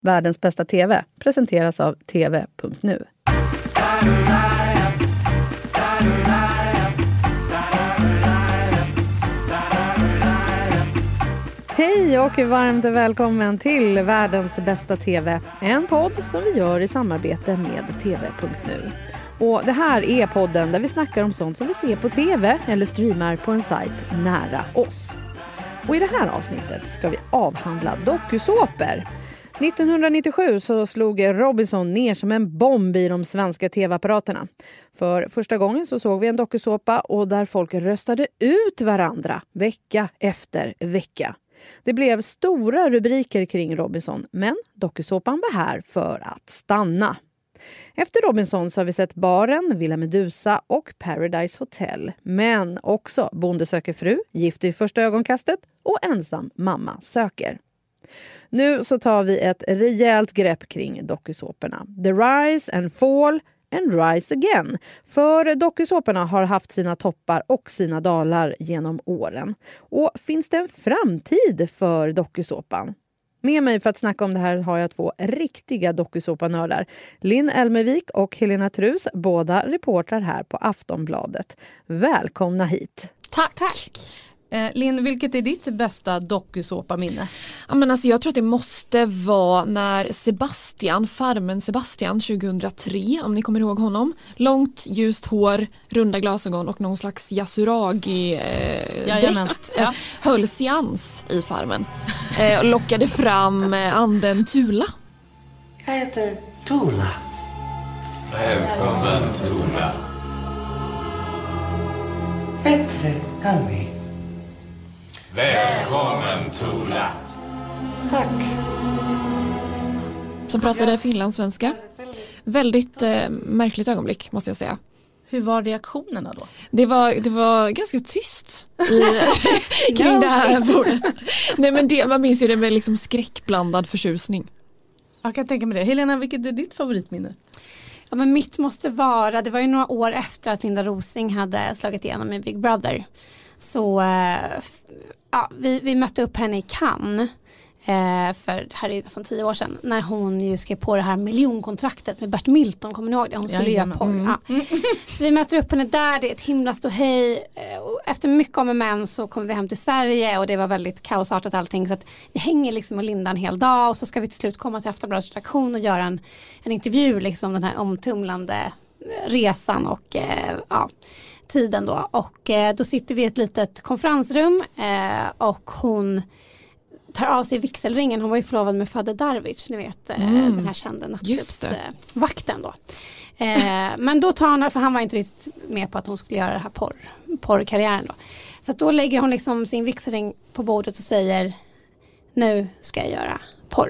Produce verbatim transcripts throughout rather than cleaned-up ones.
Världens bästa T V presenteras av T V punkt nu. Hej och varmt välkommen till Världens bästa T V. En podd som vi gör i samarbete med T V punkt nu. Och det här är podden där vi snackar om sånt som vi ser på T V eller streamar på en sajt nära oss. Och i det här avsnittet ska vi avhandla dokusåpor. nittonhundranittiosju så slog Robinson ner som en bomb i de svenska tv-apparaterna. För första gången så såg vi en dokusåpa och där folk röstade ut varandra vecka efter vecka. Det blev stora rubriker kring Robinson, men dokusåpan var här för att stanna. Efter Robinson så har vi sett Baren, Villa Medusa och Paradise Hotel. Men också Bonde söker fru, Gift i första ögonkastet och Ensam mamma söker. Nu så tar vi ett rejält grepp kring dokusåporna. The Rise and Fall and Rise Again. För dokusåporna har haft sina toppar och sina dalar genom åren. Och finns det en framtid för dokusåpan? Med mig för att snacka om det här har jag två riktiga dokusåpanördar. Linn Elmervik och Helena Trus, båda reportrar här på Aftonbladet. Välkomna hit. Tack. Tack. Eh, Linn, vilket är ditt bästa dokusåpaminne? Ja, men alltså, jag tror att det måste vara när Sebastian, farmen Sebastian tjugohundratre, om ni kommer ihåg honom. Långt, ljust hår, runda glasögon och någon slags Yasuragi-dräkt. Eh, ja. Höll seans i farmen. Eh, och lockade fram eh, anden Tula. Jag heter Tula. Välkommen Tula. Bättre kan vi. Välkommen Tula. Tack. Som pratade finlandssvenska. Väldigt eh, märkligt ögonblick, måste jag säga. Hur var reaktionerna då? Det var, det var ganska tyst i, kring no, det här bordet. Nej, men det, man minns ju det med liksom skräckblandad förtjusning. Jag kan tänka mig det. Helena, vilket är ditt favoritminne? Ja, men mitt måste vara, det var ju några år efter att Linda Rosing hade slagit igenom i Big Brother. Så ja, vi, vi mötte upp henne i Cannes eh, för det här är ju nästan tio år sedan, när hon ju skrev på det här miljonkontraktet med Bert Milton, kommer ni ihåg det? Hon skulle ja, göra porr. Mm. Ja. Så vi möter upp henne där, det är ett himla ståhej. Och efter mycket om och men så kommer vi hem till Sverige och det var väldigt kaosartat allting, så att vi hänger liksom och Linda en hel dag och så ska vi till slut komma till Aftonbladets redaktion och göra en, en intervju liksom, den här omtumlande resan och eh, ja tiden då, och eh, då sitter vi i ett litet konferensrum eh, och hon tar av sig vigselringen. Hon var ju förlovad med Fader Darwich, ni vet, eh, mm. den här kända nattklubbsvakten då. Eh, men då tar hon, för han var inte riktigt med på att hon skulle göra det här porr, porrkarriären då. Så att då lägger hon liksom sin vigselring på bordet och säger, nu ska jag göra porr.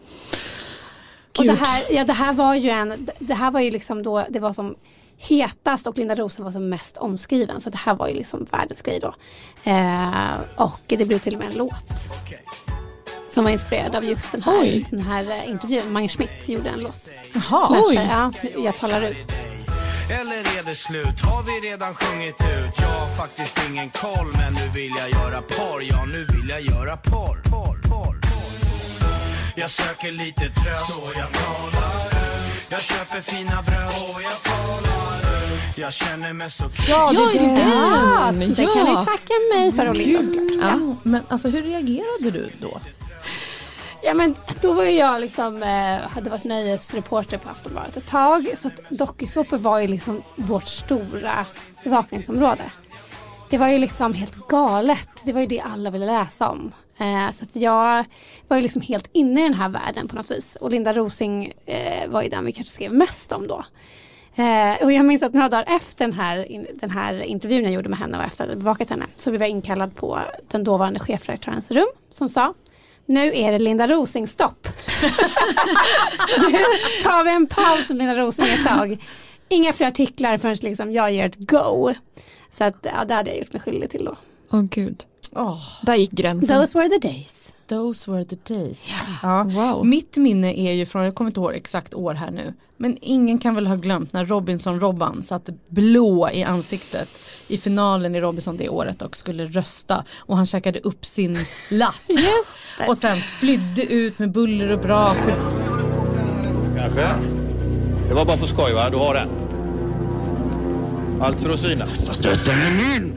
Gud. Och det här, ja, det här var ju en, det här var ju liksom då, det var som hetast och Linda Rosen var som mest omskriven, så det här var ju liksom världens grej då. Eh, och det blev till och med en låt som var inspirerad av just den här, den här intervjun. Mange Schmidt gjorde en låt. Jaha. Oj. Ja, jag talar ut. Eller är det slut? Har vi redan sjungit ut? Jag har faktiskt ingen koll, men nu vill jag göra porr. Ja, nu vill jag göra porr. porr, porr, porr. Jag söker lite tröst, så jag talar. Jag köper fina bröst, och jag talar. Jag känner mig så kul. Ja, det, ja, det, det, ja, det ja. kan ni tacka mig för, Olinda, såklart. Ja. Men alltså, hur reagerade du då? Ja, men då var ju jag liksom, eh, hade varit nöjesreporter på Aftonbladet ett tag. Så att dokusåpor var ju liksom vårt stora bevakningsområde. Det var ju liksom helt galet. Det var ju det alla ville läsa om. Eh, så att jag var ju liksom helt inne i den här världen på något vis. Och Linda Rosing eh, var ju den vi kanske skrev mest om då. Eh, och jag minns att några dagar efter den här, in, den här intervjun jag gjorde med henne och efter att jag bevakat henne, så blev jag inkallad på den dåvarande chefredaktörens rum som sa, nu är det Linda Rosing stopp. Nu tar vi en paus med Linda Rosing ett tag. Inga fler artiklar förrän liksom jag ger ett go. Så att, ja, det hade jag gjort mig skyldig till då. Åh oh, gud. Oh. Där gick gränsen. Those were the days. Those were the days. Yeah. Ja. Wow. Mitt minne är ju från, jag kommer inte ihåg exakt år här nu, men ingen kan väl ha glömt när Robinson Robban satt blå i ansiktet i finalen i Robinson det året och skulle rösta, och han käkade upp sin lapp yes. och sen flydde ut med buller och brak. kanske. Det var bara på skoj, va? Du har den. Allt för att syna. Stötten är min!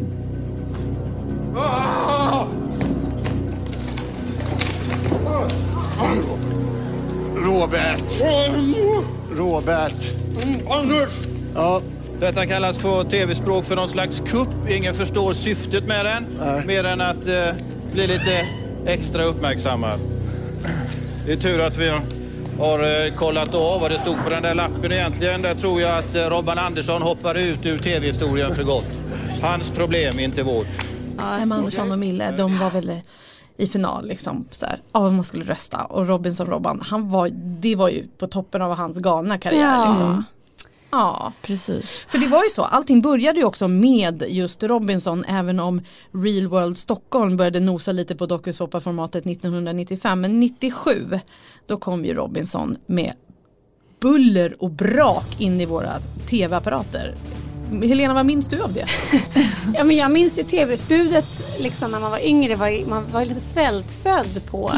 Robert! Robert! Anders! Ja, detta kallas på tv-språk för någon slags kupp. Ingen förstår syftet med den. Nej. Mer än att eh, bli lite extra uppmärksammad. Det är tur att vi har eh, kollat av vad det stod på den där lappen egentligen. Där tror jag att eh, Robban Andersson hoppar ut ur tv-historien för gott. Hans problem, inte vårt. Ja, Emma Andersson och Mille, de var väl i final liksom så här, ja, man skulle rösta. Och Robinson Robban, han var, det var ju på toppen av hans galna karriär ja. liksom. Ja, precis. För det var ju så, allting började ju också med just Robinson, även om Real World Stockholm började nosa lite på dokusåpaformatet nittonhundranittiofem. Men nittiosju, då kom ju Robinson med buller och brak in i våra tv-apparater. Helena, vad minns du av det? Ja, men jag minns ju tv-utbudet liksom när man var yngre, var, man var lite svältfödd på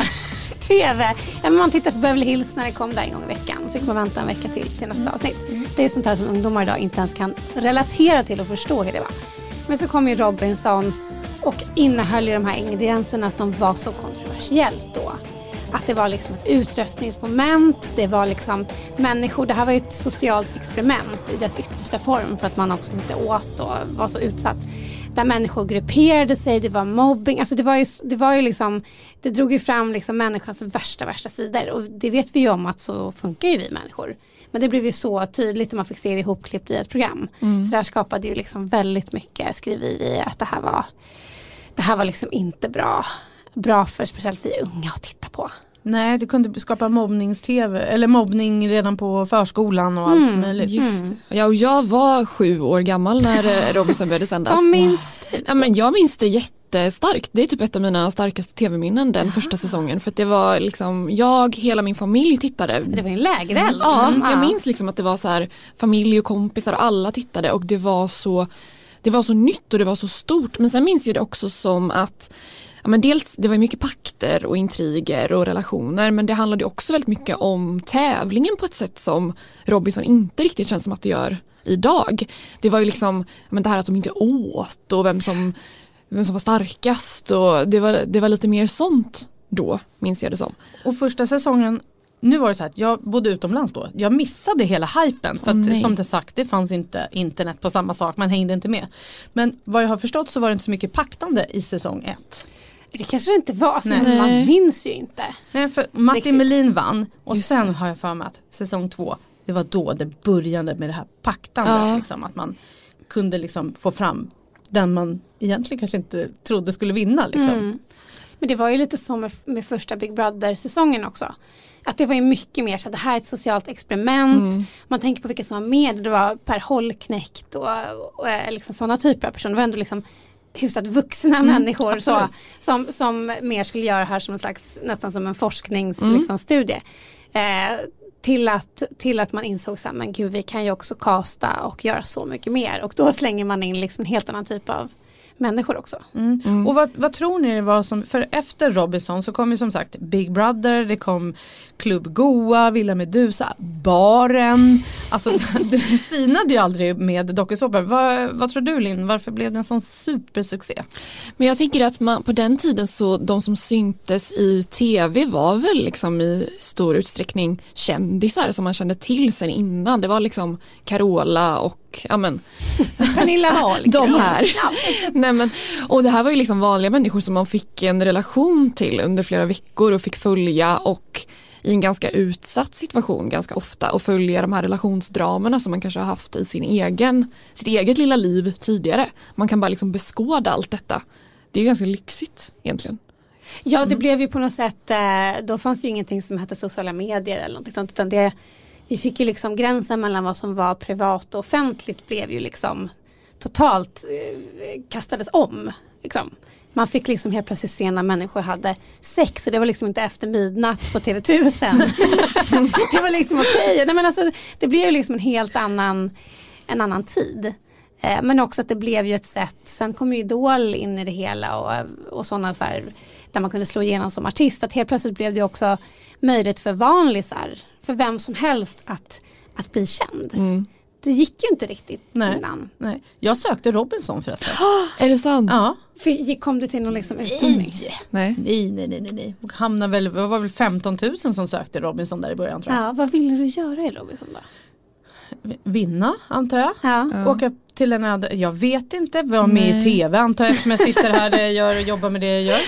tv. Ja, men man tittade på Beverly Hills när det kom där en gång i veckan. Så fick man vänta en vecka till till nästa mm. avsnitt. Mm. Det är ju sånt här som ungdomar idag inte ens kan relatera till och förstå hur det var. Men så kom ju Robinson och innehöll ju de här ingredienserna som var så kontroversiellt då. Att det var liksom ett utröstningsmoment, det var liksom människor, det här var ju ett socialt experiment i dess yttersta form för att man också inte åt och var så utsatt. Där människor grupperade sig, det var mobbing, alltså det var ju, det var ju liksom, det drog ju fram liksom människans värsta, värsta sidor. Och det vet vi ju om att så funkar ju vi människor. Men det blev ju så tydligt när man fick se det ihopklippt i ett program. Mm. Så det här skapade ju liksom väldigt mycket skriverier att det här var, det här var liksom inte bra. Bra för speciellt vi unga att titta på. Nej, det kunde skapa mobbnings-tv eller mobbning redan på förskolan och allt mm, möjligt. Just. Mm. Ja, och jag var sju år gammal när Robinson började sändas. Vad minns du? Ja, men jag minns det jättestarkt. Det är typ ett av mina starkaste tv-minnen den Aha. första säsongen. För att det var liksom, jag, hela min familj tittade. Det var en lägereld. Ja, mm. jag minns liksom att det var så här familj och kompisar och alla tittade. Och det var så, det var så nytt och det var så stort. Men sen minns jag det också som att ja, men dels, det var mycket pakter och intriger och relationer, men det handlade också väldigt mycket om tävlingen på ett sätt som Robinson inte riktigt känns som att det gör idag. Det var ju liksom ja, men det här att de inte åt och vem som, vem som var starkast och det var, det var lite mer sånt då, minns jag det som. Och första säsongen, nu var det så här att jag bodde utomlands då. Jag missade hela hypen för att oh, som det sagt, det fanns inte internet på samma sak, man hängde inte med. Men vad jag har förstått så var det inte så mycket paktande i säsong ett. Det kanske det inte var, alltså, man minns ju inte. Nej, för Martin Riktigt. Melin vann och Just sen det. har jag för mig att säsong två, det var då det började med det här paktandet. Ja. Liksom, att man kunde liksom få fram den man egentligen kanske inte trodde skulle vinna. Liksom. Mm. Men det var ju lite som med, med första Big Brother-säsongen också. Att det var ju mycket mer så att det här är ett socialt experiment. Mm. Man tänker på vilka som var med. Det var Per Holknekt och, och, och liksom sådana typer av personer. Det var ändå liksom hyfsat vuxna mm, människor så, som, som mer skulle göra det här som en slags, nästan som en forskningsstudie. Mm. Liksom, eh, till, att, till att man insåg så här, men gud, vi kan ju också kasta och göra så mycket mer. Och då slänger man in liksom en helt annan typ av människor också. Mm. Mm. Och vad, vad tror ni det var som, för efter Robinson så kom ju som sagt Big Brother, det kom Club Goa, Villa Medusa, Baren. Alltså det sinade ju aldrig med dokusåpor. Vad, vad tror du, Linn? Varför blev det en sån supersuccé? Men jag tänker att man, på den tiden så de som syntes i tv var väl liksom i stor utsträckning kändisar som man kände till sen innan. Det var liksom Carola och ja men Pernilla Wahlgren. De här. Ja. Nej, men, och det här var ju liksom vanliga människor som man fick en relation till under flera veckor och fick följa och i en ganska utsatt situation ganska ofta och följa de här relationsdramerna som man kanske har haft i sin egen, sitt eget lilla liv tidigare. Man kan bara liksom beskåda allt detta. Det är ju ganska lyxigt egentligen. Ja, det mm. blev ju på något sätt, då fanns ju ingenting som hette sociala medier eller något sånt, utan det vi fick ju liksom gränsen mellan vad som var privat och offentligt blev ju liksom totalt eh, kastades om. Liksom. Man fick liksom helt plötsligt se när människor hade sex och det var liksom inte efter midnatt på T V tusen. Det var liksom okej. Nej, men alltså, det blev ju liksom en helt annan, en annan tid. Eh, men också att det blev ju ett sätt, sen kom ju Idol in i det hela och, och sådana så här där man kunde slå igenom som artist. Att helt plötsligt blev det också möjligt för vanlisar, för vem som helst att, att bli känd. Mm. Det gick ju inte riktigt nej, innan. Nej. Jag sökte Robinson förresten. Är det sant? Ja. För, kom du till någon liksom utbildning? Nej. Nej, nej, nej, nej. Och hamnade väl, det var väl femton tusen som sökte Robinson där i början, tror jag. Ja, vad ville du göra i Robinson då? Vinna, antar jag. Ja. Ja. Åka till en öde, jag vet inte, vara med nej. i tv, antar jag, eftersom jag sitter här och gör, jobbar med det jag gör.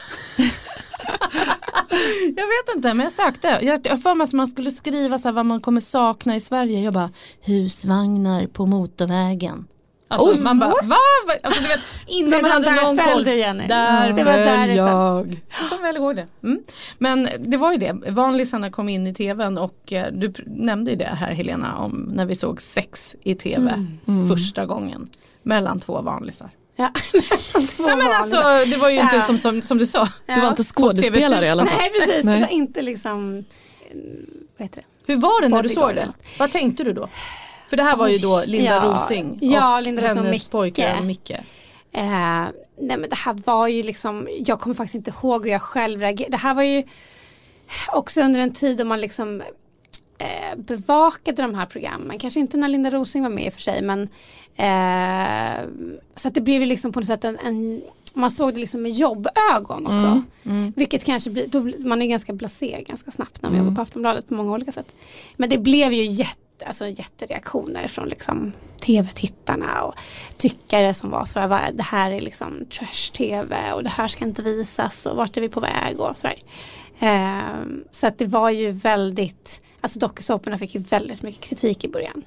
Jag vet inte, men jag sökte. Jag, jag för mig att man skulle skriva så här, vad man kommer sakna i Sverige. Jag bara, husvagnar på motorvägen. Alltså oh, man bara, va? Alltså, du vet, innan man hade någon koll. Där ja, det var där jag. Jag kommer väl ihåg det. Mm. Men det var ju det. Vanlisarna kom in i tvn och eh, du nämnde ju det här, Helena, om när vi såg sex i tv mm. Mm. första gången. Mellan två vanlisar. Ja, ja men alltså det var ju ja. inte som, som, som du sa. Ja. Du var inte skådespelare i alla fall. Nej precis, Nej. Det var inte liksom, vad heter det? Hur var det när du såg det? Vad tänkte du då? För det här var ju då Linda ja. Rosing och ja, Linda hennes Rosing Micke. pojkar Micke. Eh, nej men det här var ju liksom, jag kommer faktiskt inte ihåg hur jag själv reagerade. Det här var ju också under en tid då man liksom eh, bevakade de här programmen. Kanske inte när Linda Rosing var med i och för sig, men eh, så att det blev ju liksom på något sätt en, en man såg det liksom med jobbögon också. Mm. Mm. Vilket kanske blir, då, man är ganska blasé ganska snabbt när man mm. jobbar på Aftonbladet på många olika sätt. Men det blev ju jätte Alltså jättereaktioner från liksom tv-tittarna och tyckare som var så här, det här är liksom trash-tv och det här ska inte visas och vart är vi på väg och sådär. Eh, så att det var ju väldigt, alltså dokusåporna fick ju väldigt mycket kritik i början.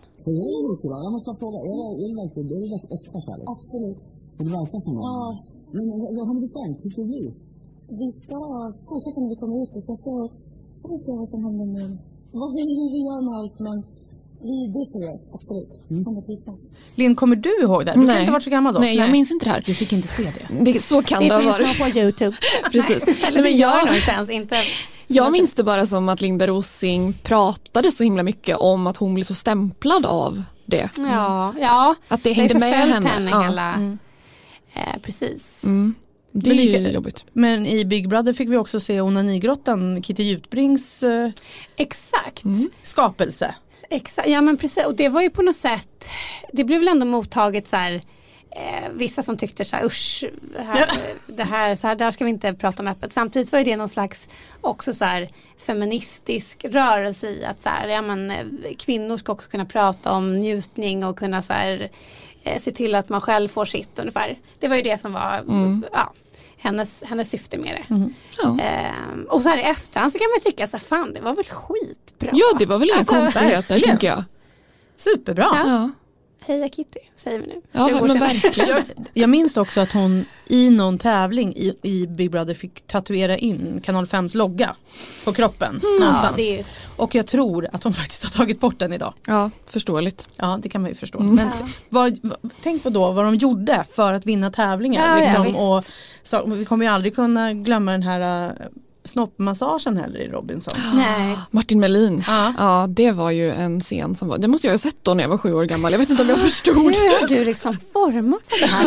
Jag måste fråga, är det, är det verkligen, är det rätt äkta kärlek? Absolut. För det verkar som det? Ja. Men vad har ni bestämt? Hur ska det bli? Vi ska fortsätta när vi kommer ut och sen så får vi se vad som händer med vad vi, vi gör med allt, men det är seriöst, absolut. Mm. Linn, kommer du ihåg det? Du kan inte varit så gammal då. Nej, jag Nej. minns inte det här. Du fick inte se det. det så kan det, det ha varit. Det finns nog på YouTube. Precis. Eller men jag någonstans inte. Jag minns det bara som att Linda Rosing pratade så himla mycket om att hon blev så stämplad av det. Ja, ja. Att det hängde det med henne. henne ja. hela, mm. eh, precis. Mm. Det är lika, ju jobbigt. Men i Big Brother fick vi också se onanigrottan, Kitty Jutbrings eh, Exakt. Mm. skapelse. Exakt, ja men precis, och det var ju på något sätt, det blev väl ändå mottaget så här, eh, vissa som tyckte så här, usch, här, ja. det här, så här, där ska vi inte prata om öppet. Samtidigt var ju det någon slags också så här feministisk rörelse i att så här, ja men kvinnor ska också kunna prata om njutning och kunna så här, eh, se till att man själv får sitt ungefär. Det var ju det som var, mm. ja. Hennes, hennes syfte med det. Mm. Ja. Ehm, och så här i efterhand så kan man tycka så här, fan det var väl skitbra. Ja, det var väl inga alltså, konstigheter tänker jag. Superbra. Ja. Ja. Heja Kitty, säger vi nu. Ja, men verkligen. jag, jag minns också att hon i någon tävling i, i Big Brother fick tatuera in Kanal fems logga på kroppen mm. någonstans. Ja, är... Och jag tror att hon faktiskt har tagit bort den idag. Ja, förståeligt. Ja, det kan man ju förstå. Mm. Men ja. vad, vad, tänk på då vad de gjorde för att vinna tävlingar. Ja, liksom, ja, och så, vi kommer ju aldrig kunna glömma den här uh, snoppmassagen heller i Robinson. Nej. Martin Melin. Ja. ja, det var ju en scen som var, det måste jag ha sett då när jag var sju år gammal. Jag vet inte om jag förstod. Hur har du liksom format det här?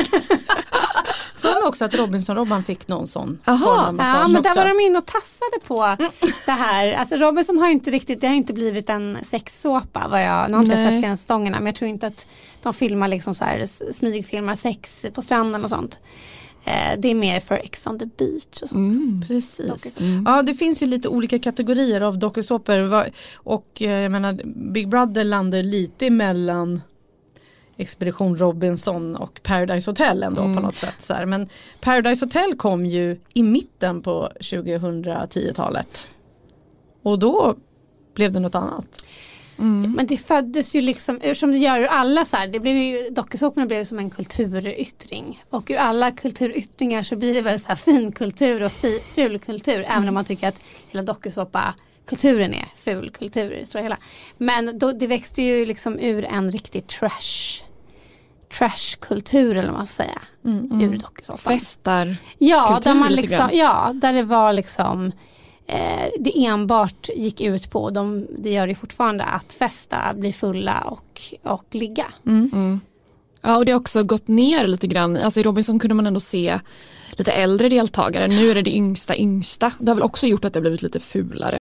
För mig också att Robinson-Robban fick någon sån Aha. form av massage ja, men där också. var de in och tassade på mm. det här. Alltså Robinson har ju inte riktigt, det har inte blivit en sexsåpa vad jag, nu har inte sett senaste stångerna, men jag tror inte att de filmar liksom så här, smygfilmar sex på stranden och sånt. Eh, det är mer för Ex on the beach och sånt. Mm, precis. Mm. Ja, det finns ju lite olika kategorier av dokusåpor och jag menar Big Brother landar lite emellan Expedition Robinson och Paradise Hotel ändå mm. på något sätt. Så här. Men Paradise Hotel kom ju i mitten på tjugohundratio-talet. Och då blev det något annat. Mm. Men det föddes ju liksom, som det gör ur alla så här, det blev ju, dokusåporna blev som en kulturyttring. Och ur alla kulturyttringar så blir det väl så här fin kultur och fi, ful kultur. Mm. Även om man tycker att hela dokusåpa kulturen är ful kultur. Så hela. Men då, det växte ju liksom ur en riktig trash trashkultur eller vad man ska säga. Mm. Ur dokusåpan. Festar. Ja, där man liksom, ja, där det var liksom eh, det enbart gick ut på, de, det gör det fortfarande, att festa, bli fulla och, och ligga. Mm. Mm. Ja, och det har också gått ner lite grann. Alltså i Robinson kunde man ändå se lite äldre deltagare. Nu är det det yngsta yngsta. Det har väl också gjort att det har blivit lite fulare.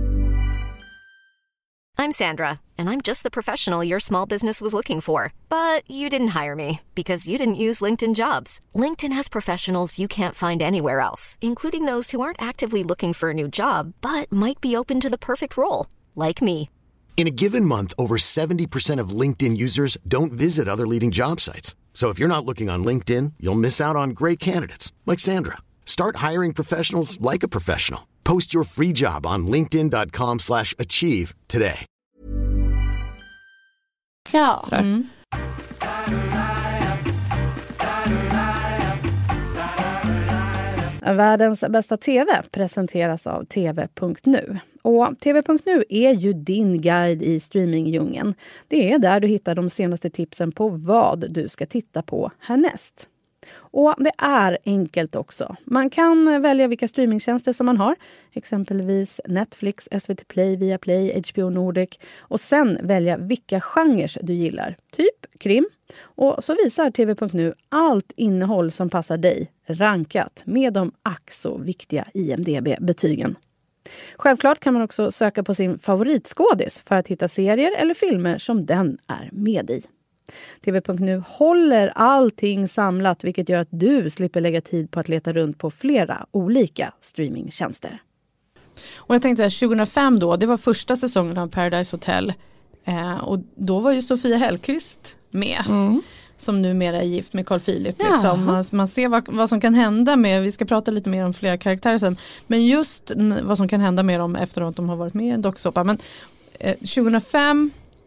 I'm Sandra, and I'm just the professional your small business was looking for. But you didn't hire me because you didn't use LinkedIn Jobs. LinkedIn has professionals you can't find anywhere else, including those who aren't actively looking for a new job, but might be open to the perfect role, like me. In a given month, over seventy percent of LinkedIn users don't visit other leading job sites. So if you're not looking on LinkedIn, you'll miss out on great candidates like Sandra. Start hiring professionals like a professional. Post your free job on linkedin dot com slash achieve today. Ja. Mm. Världens bästa T V presenteras av T V punkt nu. Och T V punkt nu är ju din guide i streamingdjungeln. Det är där du hittar de senaste tipsen på vad du ska titta på härnäst. Och det är enkelt också. Man kan välja vilka streamingtjänster som man har. Exempelvis Netflix, S V T Play, Viaplay, H B O Nordic. Och sen välja vilka genrer du gillar. Typ krim. Och så visar T V punkt nu allt innehåll som passar dig. Rankat med de ack så viktiga I M D B-betygen. Självklart kan man också söka på sin favoritskådis för att hitta serier eller filmer som den är med i. T V punkt nu håller allting samlat, vilket gör att du slipper lägga tid på att leta runt på flera olika streamingtjänster. Och jag tänkte att tjugohundrafem då, det var första säsongen av Paradise Hotel. Eh, och då var ju Sofia Hellqvist med. Mm. Som numera är gift med Carl Philip. Liksom. Man, man ser vad, vad som kan hända med, vi ska prata lite mer om flera karaktärer sen. Men just n- vad som kan hända med dem efter att de har varit med i en dokusåpa. Men eh, tjugohundrafem...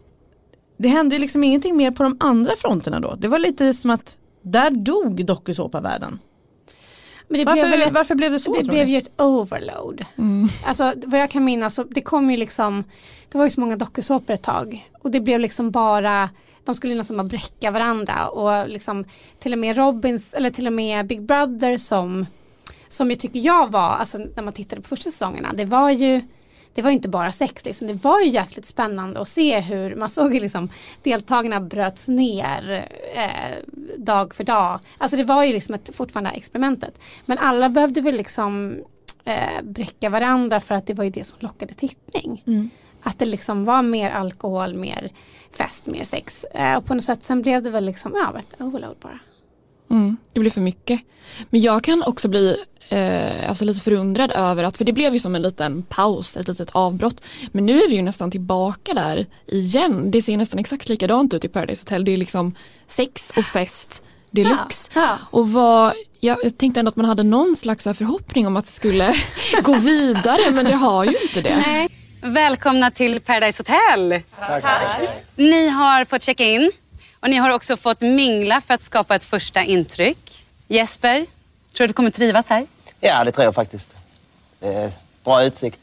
Det hände ju liksom ingenting mer på de andra fronterna då. Det var lite som att där dog dokusåpavärlden. Men det varför, blev väl ett, varför blev det så? Det blev ju ett overload. Mm. Alltså vad jag kan minnas så det kom ju liksom, det var ju så många dokusåpor ett tag. Och det blev liksom bara, de skulle nästan bara bräcka varandra. Och liksom till och med Robins, eller till och med Big Brother som, som jag tycker jag var, alltså när man tittade på första säsongerna, det var ju Det var inte bara sex liksom. Det var ju jäkligt spännande att se hur man såg liksom deltagarna bröts ner eh, dag för dag. Alltså det var ju liksom ett, fortfarande experimentet. Men alla behövde väl liksom eh, bräcka varandra för att det var ju det som lockade tittning. Mm. Att det liksom var mer alkohol, mer fest, mer sex. Eh, och på något sätt sen blev det väl liksom, ja, ett overload bara. Mm, det blir för mycket. Men jag kan också bli eh, alltså lite förundrad över att, för det blev ju som en liten paus, ett litet avbrott. Men nu är vi ju nästan tillbaka där igen. Det ser nästan exakt likadant ut i Paradise Hotel. Det är liksom sex och fest deluxe. Ja, ja. Och vad, jag, jag tänkte ändå att man hade någon slags förhoppning om att det skulle gå vidare, men det har ju inte det. Nej. Välkomna till Paradise Hotel. Tack. Tack. Ni har fått checka in. Och ni har också fått mingla för att skapa ett första intryck. Jesper, tror du du kommer trivas här? Ja, det tror jag faktiskt. Det är bra utsikt.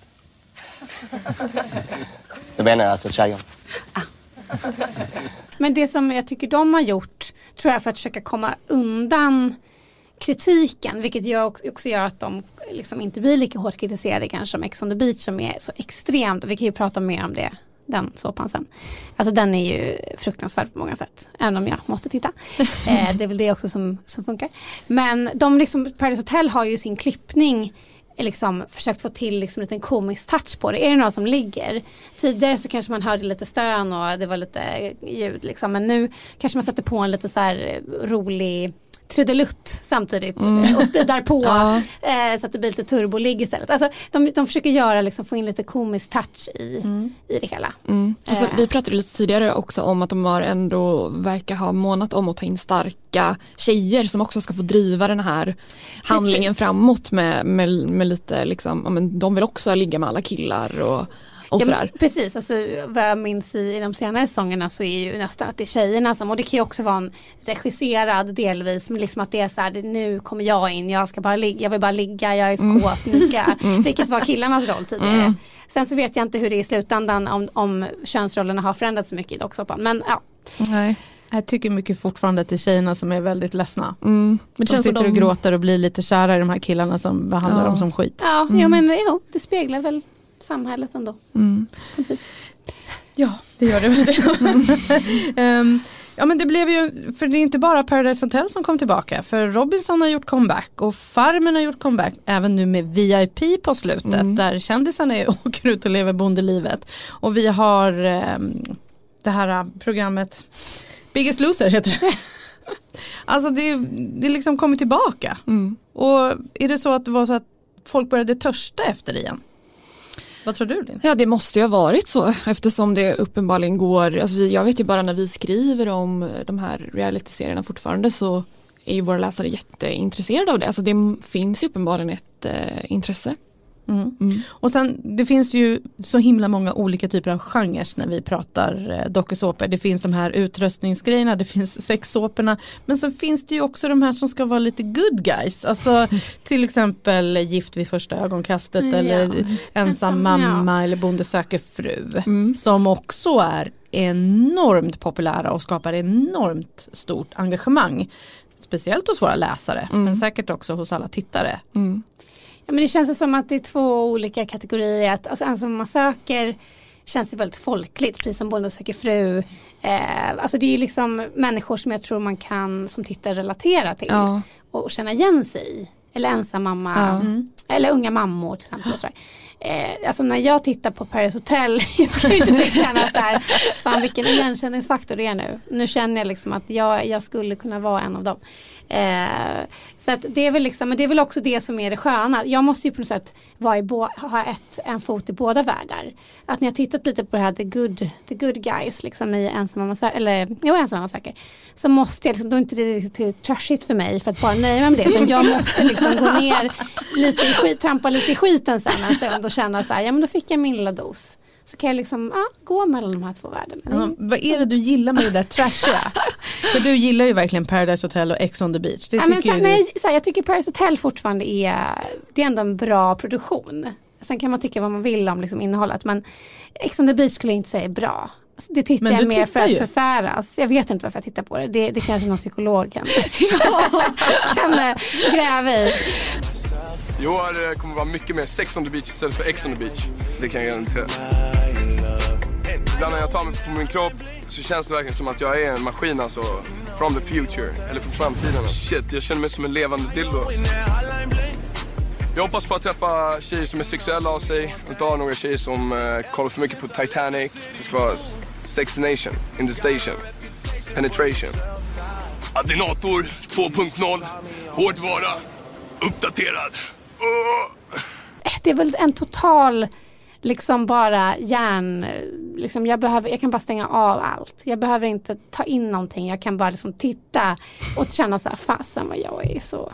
Det menar jag alltså tjejer. Ah. Men det som jag tycker de har gjort, tror jag, för att försöka komma undan kritiken, vilket jag också gör att de liksom inte blir lika hårt kritiserade kanske som Ex on the Beach, som är så extremt, och vi kan ju prata mer om det, den såpan sen. Alltså den är ju fruktansvärd på många sätt, även om jag måste titta. eh, det är väl det också som, som funkar. Men de liksom, Paradise Hotel har ju sin klippning liksom försökt få till liksom en liten komisk touch på det. Är det någon som ligger? Tidigare så kanske man hörde lite stön och det var lite ljud liksom, men nu kanske man sätter på en lite så här rolig trudelutt samtidigt mm. och spridar på ja. eh, så att det blir lite turboligg istället. Alltså de, de försöker göra liksom, få in lite komisk touch i, mm. i det hela. Mm. Och så, eh. Vi pratade lite tidigare också om att de har ändå verkar ha månat om att ta in starka tjejer som också ska få driva den här Precis. handlingen framåt med, med, med lite liksom, ja, men de vill också ligga med alla killar och Ja, men, precis, alltså, vad jag minns i, i de senare säsongerna så är ju nästan att det är tjejerna som, och det kan ju också vara en regisserad delvis, men liksom att det är så här, nu kommer jag in, jag ska bara ligga, jag vill bara ligga, jag är skåt, mm. nu ska jag, mm. vilket var killarnas roll tidigare. Mm. Sen så vet jag inte hur det är i slutändan om, om könsrollerna har förändrats så mycket i docksåpan, men ja. Nej. Jag tycker mycket fortfarande att det är tjejerna som är väldigt ledsna. Mm. Men som sitter de... och gråter och blir lite kära i de här killarna som behandlar ja. dem som skit. Ja, mm. jag menar, jo, det speglar väl samhället ändå. Mm. Ja, det gör det väl det. um, Ja, men det blev ju, för det är inte bara Paradise Hotel som kom tillbaka, för Robinson har gjort comeback och Farmen har gjort comeback, även nu med V I P på slutet, mm. där kändisarna åker ut och lever bondelivet. Och vi har eh, det här programmet Biggest Loser heter det. Alltså det, det liksom kommer tillbaka. Mm. Och är det så att det var så att folk började törsta efter det igen? Vad tror du, Lin? Ja, det måste ju ha varit så, eftersom det uppenbarligen går, alltså vi, jag vet ju bara när vi skriver om de här reality-serierna fortfarande, så är ju våra läsare jätteintresserade av det. Alltså det finns ju uppenbarligen ett eh, intresse. Mm. Mm. Och sen, det finns ju så himla många olika typer av genrer när vi pratar eh, dokusåpor. Det finns de här utröstningsgrejerna, det finns sexsåporna, men så finns det ju också de här som ska vara lite good guys. Alltså mm. till exempel Gift vid första ögonkastet, mm, eller ja. Ensam, ensam mamma, ja. Eller Bonde söker fru, mm. som också är enormt populära och skapar enormt stort engagemang. Speciellt hos våra läsare, mm. men säkert också hos alla tittare. Mm. Ja, men det känns som att det är två olika kategorier. Att, alltså, ensam man söker känns ju väldigt folkligt, precis som Bonde söker fru. Eh, alltså det är ju liksom människor som jag tror man kan som tittar relatera till, ja. Och känna igen sig i. Eller ensam mamma, ja. mm. eller unga mammor till exempel. Och så eh, alltså när jag tittar på Paradise Hotel, jag kan ju inte känna så här, fan vilken igenkänningsfaktor det är nu. Nu känner jag liksom att jag, jag skulle kunna vara en av dem. Eh, så att det är väl liksom, men det är väl också det som är det sköna. Jag måste ju på något sätt vara i bo- ha ett, en fot i båda världar. Att när jag tittat lite på det här The Good, the good Guys liksom i ensamma söker, eller jo, ensamma söker, så måste jag liksom, då är inte det tillräckligt trashigt för mig för att bara nöja mig med det, utan jag måste liksom gå ner lite i skit, trampa lite i skiten sen en stund och känna så här, ja men då fick jag min lilla dos. Så kan jag liksom ja, gå mellan de här två världarna. Ja, vad är det du gillar med det där trashiga? För du gillar ju verkligen Paradise Hotel och Ex on the Beach. Det ja, tycker men, ju nej, så här, jag tycker Paradise Hotel fortfarande är, det är ändå en bra produktion. Sen kan man tycka vad man vill om liksom innehållet, men Ex on the Beach skulle jag inte säga är bra. Det tittar jag mer för att ju. förfäras. Jag vet inte varför jag tittar på det. Det, det kanske någon psykolog kan, kan äh, gräva i. I år kommer det vara mycket mer Sex on the Beach istället för Ex on the Beach. Det kan jag garantera. Ibland när jag tar mig på min kropp så känns det verkligen som att jag är en maskin, alltså from the future, eller från framtiden. Shit, jag känner mig som en levande dildo. Jag hoppas på att träffa tjejer som är sexuella av sig. Inte ha några tjejer som uh, kollar för mycket på Titanic. Det ska vara Sex Nation, in the station, penetration. Adinator två punkt noll, hårdvara, uppdaterad. Uh. Det är väl en total liksom bara hjärn, liksom jag behöver, jag kan bara stänga av allt. Jag behöver inte ta in någonting. Jag kan bara liksom titta och känna så här, fasen vad jag är så.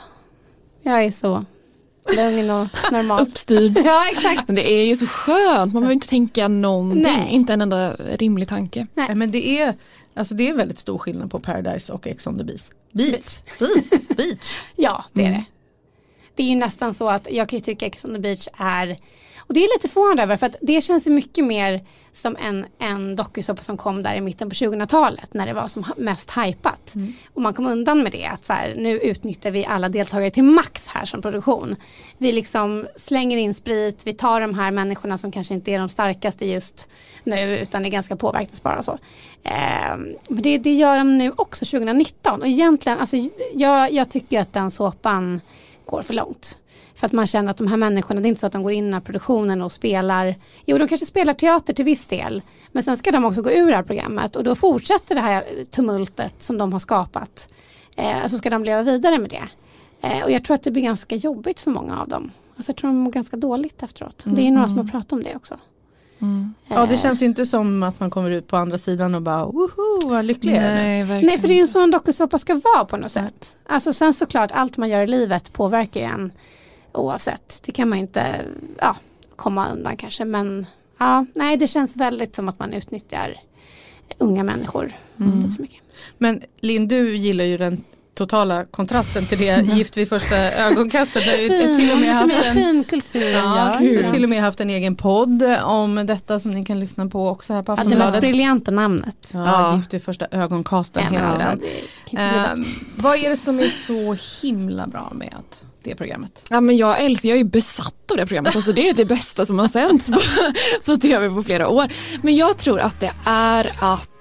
Jag är så lugn och normal. Uppstyrd. Ja, exakt. Men det är ju så skönt. Man behöver inte tänka någonting. Nej. Inte en enda rimlig tanke. Nej, men det är, alltså det är väldigt stor skillnad på Paradise och Ex on the Beach. Beach. Beach. Beach. Ja, det är mm. det. Det är ju nästan så att jag kan ju tycka Ex on the Beach är, och det är lite förvånande över, för att det känns ju mycket mer som en, en dokusåpa som kom där i mitten på tjugohundratalet när det var som mest hypat. Mm. Och man kom undan med det, att så här, nu utnyttjar vi alla deltagare till max här som produktion. Vi liksom slänger in sprit, vi tar de här människorna som kanske inte är de starkaste just nu utan är ganska påverkningsbara och så. Eh, men det, det gör de nu också tjugonitton, och egentligen, alltså jag, jag tycker att den såpan går för långt. För att man känner att de här människorna, det är inte så att de går in i den här produktionen och spelar, jo de kanske spelar teater till viss del, men sen ska de också gå ur det här programmet och då fortsätter det här tumultet som de har skapat. Eh, så ska de leva vidare med det. Eh, och jag tror att det blir ganska jobbigt för många av dem. Alltså jag tror de mår ganska dåligt efteråt. Mm. Det är några som har pratat om det också. Mm. Ja, det känns ju inte som att man kommer ut på andra sidan och bara woho, vad lycklig jag är. Nej, verkligen. Nej, för det är ju en sån dokusåpa ska vara på något sätt. Alltså sen såklart, allt man gör i livet påverkar ju en oavsett. Det kan man inte ja, komma undan kanske, men ja, nej, det känns väldigt som att man utnyttjar unga människor mm. lite så mycket. Men Linn, du gillar ju den totala kontrasten till det Gift vid första ögonkastet. Du har till och med haft en fin kultur. Ja, ja, till och med haft en egen podd om detta som ni kan lyssna på också här på Aftonbladet. Ja, det mest briljanta namnet. Ja, ja. Gift vid första ögonkastet ja, heter alltså, den. Eh, vad är det som är så himla bra med att det programmet? Ja, men jag älskar, jag är ju besatt av det programmet. Alltså det är det bästa som har sänts på, på tv på flera år. Men jag tror att det är att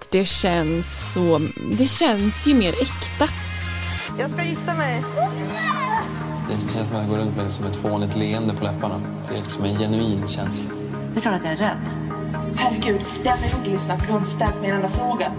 att det känns så, det känns ju mer äkta. Jag ska gifta mig. Det känns som att jag går runt med det som ett fånigt leende på läpparna. Det är liksom en genuin känsla. Det är klart att jag är rädd. Herregud, det är roligt att lyssna för du har inte ställt mig en enda fråga.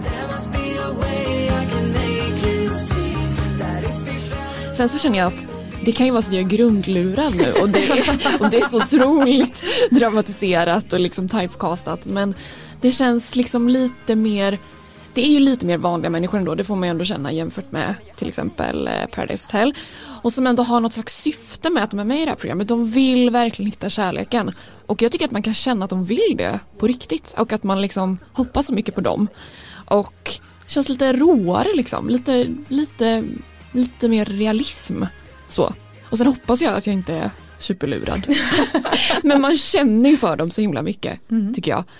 Sen så känner jag att det kan ju vara så att jag är grundlurad nu och det är, och det är så otroligt dramatiserat och liksom typecastat, men det känns liksom lite mer, det är ju lite mer vanliga människor ändå, det får man ju ändå känna jämfört med till exempel Paradise Hotel, och som ändå har något slags syfte med att de är med i det här programmet. De vill verkligen hitta kärleken och jag tycker att man kan känna att de vill det på riktigt och att man liksom hoppas så mycket på dem och det känns lite råare liksom, lite, lite, lite mer realism så. Och sen hoppas jag att jag inte är superlurad. Men man känner ju för dem så himla mycket, mm. tycker jag.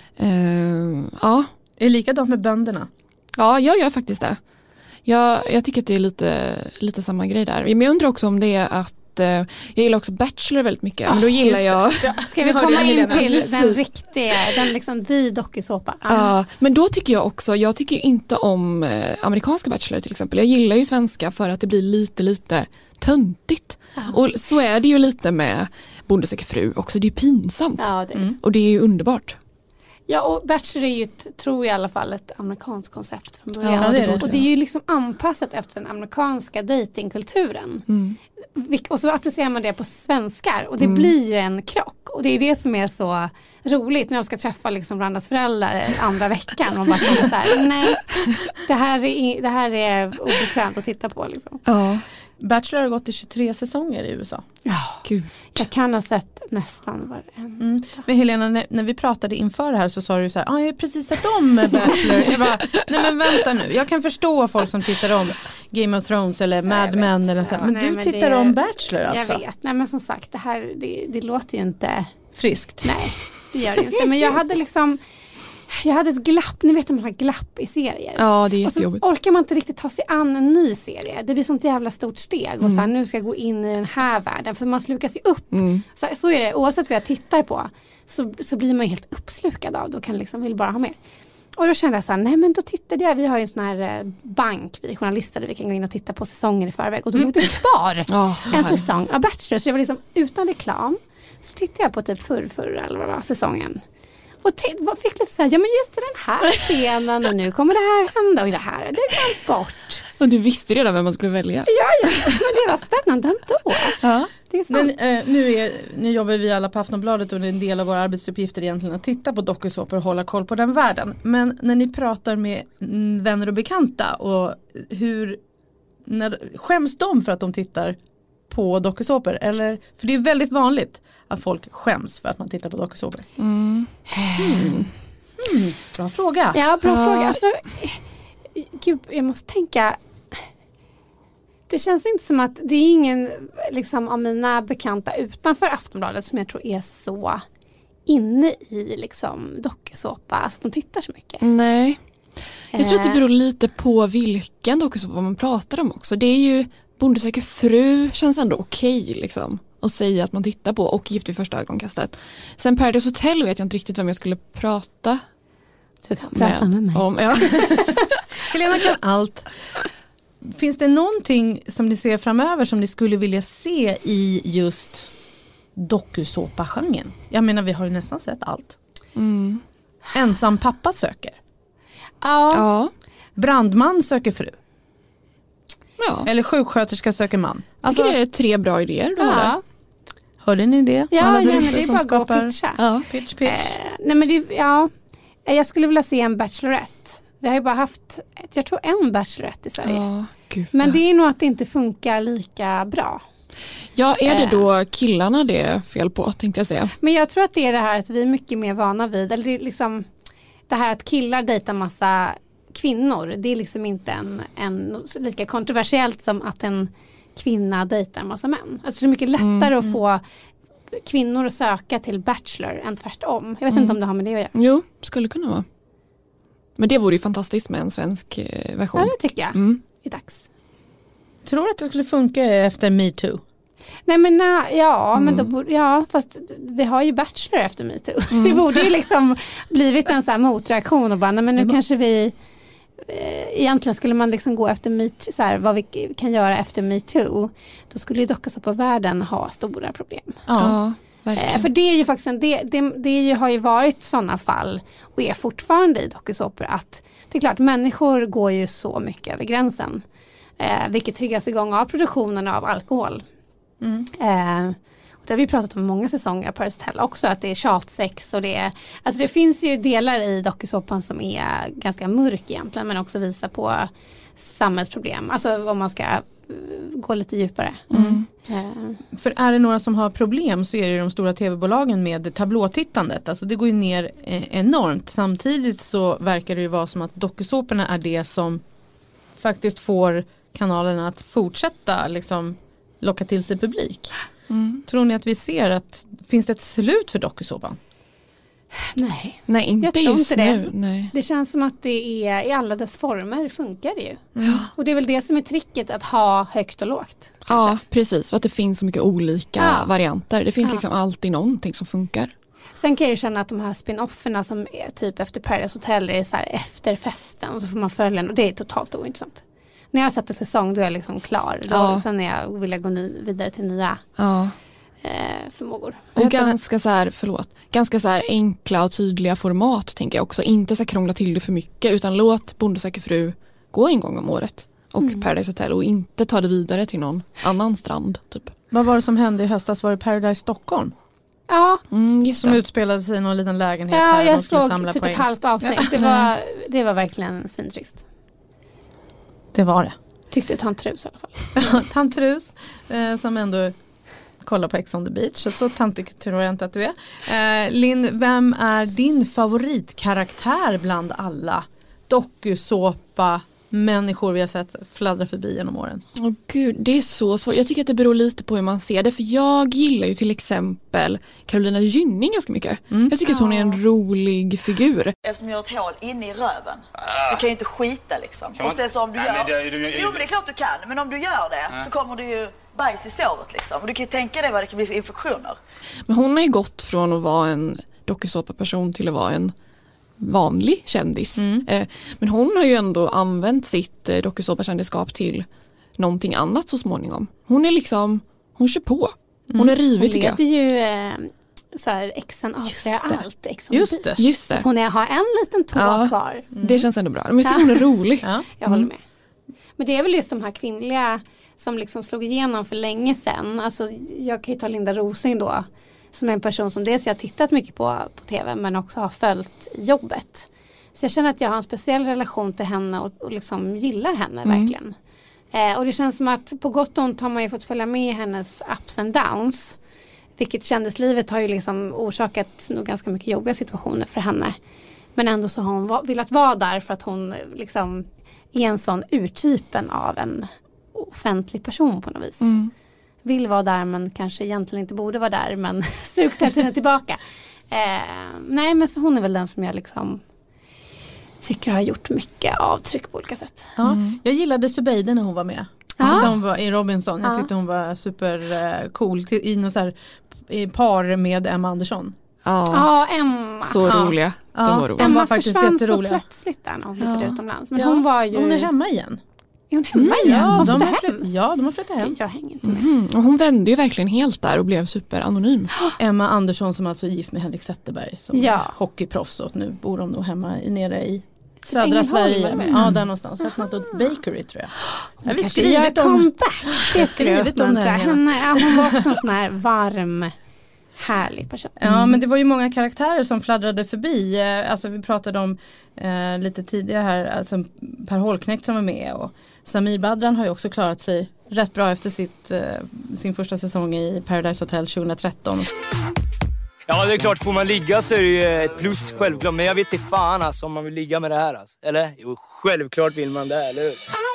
Uh, ja. Är det likadant med bönderna? Ja, jag gör faktiskt det. Jag, jag tycker att det är lite, lite samma grej där. Men jag undrar också om det är att uh, jag gillar också Bachelor väldigt mycket. Men då gillar jag... Ska vi komma in till den riktiga, den liksom the dokusåpa? Ja, uh, men då tycker jag också, jag tycker inte om uh, amerikanska Bachelor till exempel. Jag gillar ju svenska för att det blir lite, lite töntigt. Ja. Och så är det ju lite med Bonde söker fru också. Det är ju pinsamt. Ja, det. Mm. Och det är ju underbart. Ja, och Bachelor är ju, ett, tror jag i alla fall, ett amerikanskt koncept från början. Ja, det är det. Och det är ju liksom anpassat efter den amerikanska datingkulturen. Mm. Och så applicerar man det på svenskar. Och det mm. blir ju en krock. Och det är det som är så roligt när de ska träffa liksom varandras föräldrar andra veckan. Och bara känner så här, nej, det här är, det här är obekvämt att titta på. Liksom. Ja. Bachelor har gått i tjugotre säsonger i U S A. Ja, Gud. Jag kan ha sett nästan varenda. Mm. Men Helena, när, när vi pratade inför det här så sa du så här, ah, jag har precis sett om Bachelor. Jag bara, nej men vänta nu, jag kan förstå folk som tittar om Game of Thrones eller Mad Men eller så. Men nej, du men tittar det, om Bachelor alltså? Jag vet, nej men som sagt, det här, det, det låter ju inte friskt. Nej, det gör det inte. Men jag hade liksom Jag hade ett glapp, ni vet att man har glapp i serier. Ja, det är jättejobbigt. Och så orkar man inte riktigt ta sig an en ny serie. Det blir sånt jävla stort steg. Mm. Och så här, nu ska jag gå in i den här världen. För man slukas ju upp. Mm. Så, så är det, oavsett vad jag tittar på. Så, så blir man ju helt uppslukad av det. Och kan liksom, vill bara ha mer. Och då kände jag så här, nej men då tittade jag. Vi har ju en sån här bank, vi journalister. Där vi kan gå in och titta på säsonger i förväg. Och då låg det kvar oh, en säsong av Bachelor. Så jag var liksom utan reklam. Så tittade jag på typ förr, förr eller vad var säsongen. Och t- fick lite så här, ja men just den här scenen och nu kommer det här hända och det här, det går bort. Och du visste redan vem man skulle välja. Ja, ja, men det var spännande ändå. Ja. Det är men eh, nu, är, nu jobbar vi alla på Aftonbladet och en del av våra arbetsuppgifter egentligen att titta på dokusåpor och hålla koll på den världen. Men när ni pratar med vänner och bekanta och hur, när, skäms de för att de tittar på dokusåpor? Eller, för det är väldigt vanligt att folk skäms för att man tittar på dokusåpor. Mm. Mm. Mm. Bra fråga. Ja, bra uh. fråga. Alltså, gud, jag måste tänka. Det känns inte som att det är ingen liksom, av mina bekanta utanför Aftonbladet som jag tror är så inne i liksom, dokusåpa. Alltså att de tittar så mycket. Nej. Jag tror att det beror lite på vilken dokusåpa man pratar om också. Det är ju Bonde söker fru känns ändå okej liksom. Och säga att man tittar på och Gift vid första ögonkastet. Sen Paradise Hotel vet jag inte riktigt vem jag skulle prata Du kan prata med mig. Om, ja. Helena kan allt. Finns det någonting som ni ser framöver som ni skulle vilja se i just dokusåpa-genren? Jag menar, vi har ju nästan sett allt. Mm. Ensam pappa söker. Ja. ja. Brandman söker fru. Ja. Eller sjuksköterska söker man. Jag tycker alltså, det är tre bra idéer. Du ja. har Hörde ni det? Ja, ja men det är bara skapar... gå och pitcha. Ja. Pitch, pitch. Eh, nej, men det, ja. Jag skulle vilja se en bachelorette. Vi har ju bara haft, jag tror en bachelorette i Sverige. Ja, gud, men det är nog att det inte funkar lika bra. Ja, är det då killarna det är fel på, tänkte jag säga. Men jag tror att det är det här att vi är mycket mer vana vid, eller det är liksom det här att killar dejtar massa kvinnor. Det är liksom inte en, en lika kontroversiellt som att en kvinna dejtar en massa män. Alltså det är mycket lättare mm. att få kvinnor att söka till Bachelor än tvärtom. Jag vet mm. inte om det har med det att göra. Jo, skulle kunna vara. Men det vore ju fantastiskt med en svensk version. Ja, det tycker jag. Mm. Det är dags. Tror du att det skulle funka efter Me Too? Nej men na, ja, Mm. men då borde, ja, fast vi har ju Bachelor efter MeToo. Mm. Det borde ju liksom blivit en så här motreaktion och bara, nej, men nu mm. kanske vi eh, egentligen skulle man liksom gå efter MeToo, så här, vad vi kan göra efter MeToo. Då skulle ju dokusåpavärlden ha stora problem. Ja, eh, för det är ju faktiskt en, det, det, det är ju, har ju varit sådana fall och är fortfarande i dokusåpor att det är klart, människor går ju så mycket över gränsen. Eh, vilket triggas igång av produktionen av alkohol. Mm. Eh, och det har vi pratat om många säsonger på Paradise Hotel också, att det är tjatsex och det är, alltså det finns ju delar i dokusåpan som är ganska mörk egentligen, men också visar på samhällsproblem, alltså om man ska uh, gå lite djupare. Mm. Eh. För är det några som har problem så är det de stora tv-bolagen med tablåtittandet, alltså det går ju ner eh, enormt. Samtidigt så verkar det ju vara som att dokusåporna är det som faktiskt får kanalerna att fortsätta liksom locka till sig publik. Mm. Tror ni att vi ser att finns det ett slut för dokusåpan? Nej. Nej, inte jag tror just inte nu. Det. Nej. Det känns som att det är i alla dess former funkar det ju. Mm. Och det är väl det som är tricket, att ha högt och lågt. Ja, kanske. precis. Och att det finns så mycket olika ja. varianter. Det finns ja. liksom alltid någonting som funkar. Sen kan jag ju känna att de här spin-offerna som är typ efter Paradise Hotel är så här efter festen och så får man följa den och det är totalt ointressant. När jag har sett en säsong då är jag liksom klar. Då, ja. Sen är jag, vill jag gå ny, vidare till nya ja. eh, förmågor. Och ganska så här, förlåt, ganska så här enkla och tydliga format tänker jag också. Inte så här krångla till det för mycket utan låt Bonde söker fru gå en gång om året. Och mm. Paradise Hotel och inte ta det vidare till någon annan strand typ. Vad var det som hände i höstas? Var det Paradise Stockholm? Ja. Mm, just som det. utspelade sig i någon liten lägenhet ja, här. Jag såg typ poäng. Ett halvt avsnitt. Ja. Det, var, det var verkligen svintrist. Det var det. Tyckte Tant Rus i alla fall. Tant Rus eh, som ändå kollar på Ex on the Beach. Så, så tantig tror jag inte att du är. Eh, Linn, vem är din favoritkaraktär bland alla dokusåpa människor vi har sett fladdra förbi genom åren? Åh gud, det är så svårt. Jag tycker att det beror lite på hur man ser det. För jag gillar ju till exempel Carolina Gynning ganska mycket. Mm. Jag tycker att hon är en rolig figur. Eftersom jag har ett hål inne i röven ah. så kan jag inte skita liksom. Och sen så om du Nej, gör... men det, du, jo men det är klart du kan. Men om du gör det ah. så kommer du ju bajs i såret liksom. Och du kan ju tänka dig vad det kan bli för infektioner. Men hon har ju gått från att vara en dokusåpa-person till att vara en vanlig kändis. Mm. Eh, men hon har ju ändå använt sitt eh, dokusåpakändisskap till någonting annat så småningom. Hon är liksom, hon kör på. Hon mm. är rivig tycker jag. Hon leder ju eh, så här, exen avslöjar allt. Exen Just det. Just det. Så hon är, har en liten tå ja, kvar. Mm. Det känns ändå bra. Men jag tycker hon är rolig. Ja. Jag håller med. Men det är väl just de här kvinnliga som liksom slog igenom för länge sedan. Alltså, jag kan ju ta Linda Rosing då. Som är en person som dels jag har tittat mycket på på tv men också har följt jobbet. Så jag känner att jag har en speciell relation till henne och, och liksom gillar henne mm. verkligen. Eh, och det känns som att på gott och ont har man ju fått följa med hennes ups and downs. Vilket kändislivet har ju liksom orsakat nog ganska mycket jobbiga situationer för henne. Men ändå så har hon va- velat vara där för att hon liksom är en sån urtypen av en offentlig person på något vis. Mm. Vill vara där men kanske egentligen inte borde vara där men sugs hela tiden tillbaka. Eh, nej men så hon är väl den som jag liksom tycker har gjort mycket avtryck på olika sätt. Ja, mm. Jag gillade Zubeide när hon var med. Ja. Hon var i Robinson. Jag tyckte hon var super uh, cool till, i något så här, i par med Emma Andersson. Ja, ja Emma. Så ja. roliga. Ja. De var roliga. Emma var faktiskt försvann jätteroliga. så plötsligt där när hon flyttade ja. utomlands. Men ja. hon var ju... Hon är hemma igen. Är hon hemma igen? Ja, hon de har hem. flytt, ja, de har flyttat hem. Jag hänger inte med. Mm. Och hon vände ju verkligen helt där och blev superanonym. Emma Andersson som alltså är gift med Henrik Zetterberg som ja. är hockeyproffs och nu bor de nog hemma i, nere i södra Sverige. Mm. Ja, där någonstans. Öppnat ett bakery tror jag. Jag har skrivit om comeback. Det skulle jag uppmuntra henne. Ja, hon var också en sån här varm härlig person. Ja, mm. men det var ju många karaktärer som fladdrade förbi. Alltså vi pratade om eh, lite tidigare här, alltså Per Holknekt som var med och Samir Badran har ju också klarat sig rätt bra efter sitt, eh, sin första säsong i Paradise Hotel tjugohundratretton. Ja, det är klart, får man ligga så är det ju ett plus självklart. Men jag vet inte fan alltså, om man vill ligga med det här alltså. Eller? Jo, självklart vill man det, eller hur?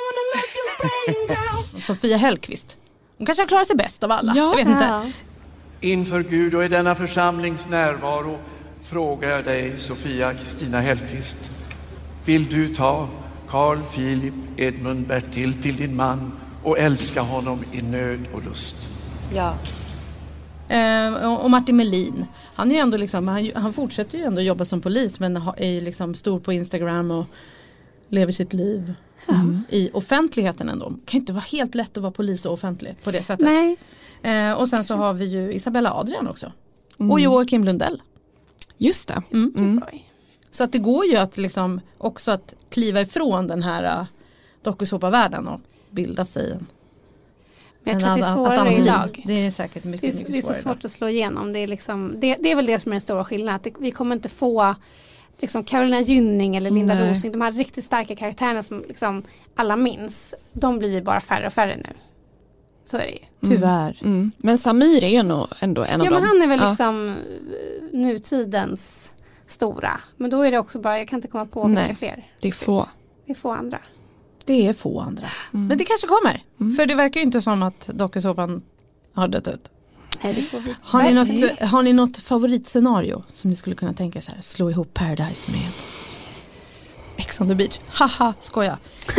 Sofia Hellqvist. Hon kanske har klarat sig bäst av alla. Ja. Jag vet inte. Inför Gud och i denna församlings närvaro frågar jag dig, Sofia Kristina Hellqvist. Vill du ta Carl Philip Edmund Bertil till din man och älska honom i nöd och lust? Ja. Eh, och Martin Melin, han är ju ändå liksom, han, han fortsätter ju ändå jobba som polis, men är ju liksom stor på Instagram och lever sitt liv mm. i offentligheten ändå. Det kan inte vara helt lätt att vara polis och offentlig på det sättet. Nej. Eh, och sen så har vi ju Isabella Adrian också. Mm. Och Joakim Lundell. Just det. Mm. Mm. Så att det går ju att liksom också att kliva ifrån den här uh, dokusåpavärlden och bilda sig en. Men jag tror att det är svårare idag. Det är säkert mycket, det är, mycket det är så svårt att slå igenom. Det är, liksom, det, det är väl det som är den stora skillnaden. Att det, vi kommer inte få liksom Carolina Gynning eller Linda Nej. Rosing. De här riktigt starka karaktärerna som liksom alla minns. De blir ju bara färre och färre nu. Så är det ju. Tyvärr. Mm. Mm. Men Samir är ju ändå, ändå en ja, av dem. Ja, men han är väl ja. liksom nutidens stora. Men då är det också bara, jag kan inte komma på vilka Nej, fler. det är få. Det är få andra. Det är få andra. Mm. Men det kanske kommer. Mm. För det verkar ju inte som att dokusåpan har dött ut. Nej, det får vi. Har ni, något, har ni något favoritscenario som ni skulle kunna tänka så här? Slå ihop Paradise med Ex on the beach. Haha, skoja.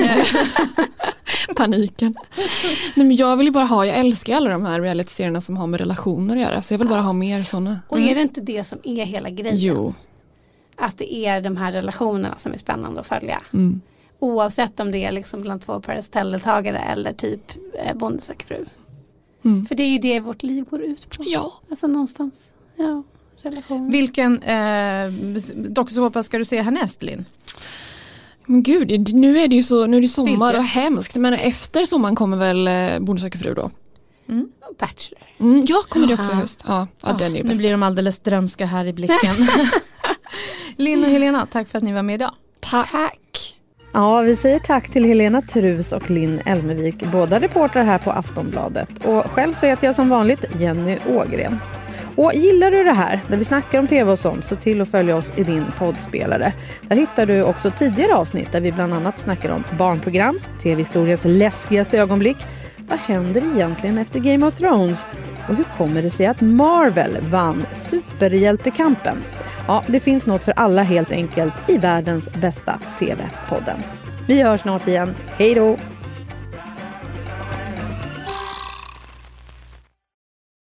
Paniken. Nej, men jag vill ju bara ha, jag älskar alla de här reality-serierna som har med relationer att göra. Så jag vill bara ha mer sådana. Och är det inte det som är hela grejen? Jo. Att det är de här relationerna som är spännande att följa. Mm. Oavsett om det är liksom bland två Paradise-deltagare eller typ eh, Bonde söker fru. Mm. För det är ju det vårt liv går ut på. Ja. Alltså någonstans. Ja, relationer. Vilken eh, dokusåpa ska du se härnäst, Linn? Men gud, nu är det ju så, nu är det sommar Stiltje. och hemskt. Men efter sommaren kommer väl eh, Bonde söker fru då? Mm. Bachelor. Mm, ja, kommer det också Aha. i höst. Ja, ja, Oh, den är ju nu bäst. blir de alldeles drömska här i blicken. Linn och Helena, tack för att ni var med idag. Tack. Tack. Ja, vi säger tack till Helena Trus och Linn Elmevik, båda reportrar här på Aftonbladet. Och själv så heter jag som vanligt Jenny Ågren. Och gillar du det här, där vi snackar om tv och sånt, så till att följa oss i din poddspelare. Där hittar du också tidigare avsnitt där vi bland annat snackar om barnprogram, tv-historiens läskigaste ögonblick. Vad händer egentligen efter Game of Thrones? Och hur kommer det sig att Marvel vann superhjältekampen? Ja, det finns något för alla helt enkelt i världens bästa tv-podden. Vi hörs snart igen. Hej då!